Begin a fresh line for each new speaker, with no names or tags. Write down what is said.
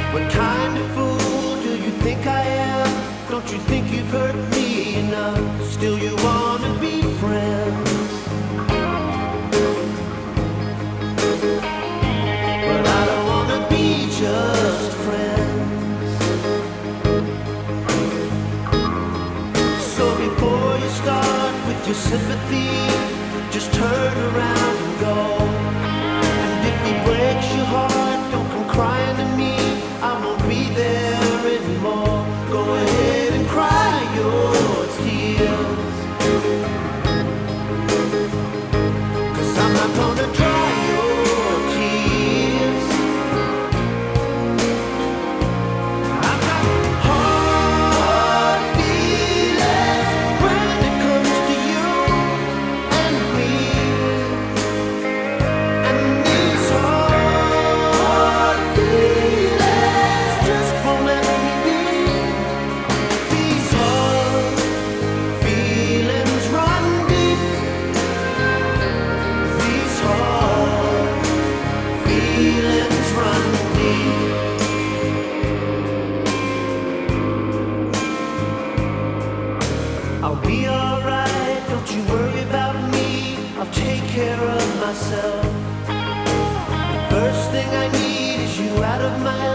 What kind of fool do you think I am? Don't you think you've hurt me enough? Still you wanna be friends? But I don't wanna be just friends. So before you start with your sympathy, just turn around and go. And if he breaks your heart, don't come crying to me. I won't be there anymore. Go ahead and cry your tears, 'cause I'm not gonna dry your tears. I've got hard feelings when it comes to you and me. And these hard feelings just won't let me be. These hard feelings run deep. These hard feelings run deep. I'll be alright, don't you worry about me. I'll take care of myself. The first thing I need is you out of my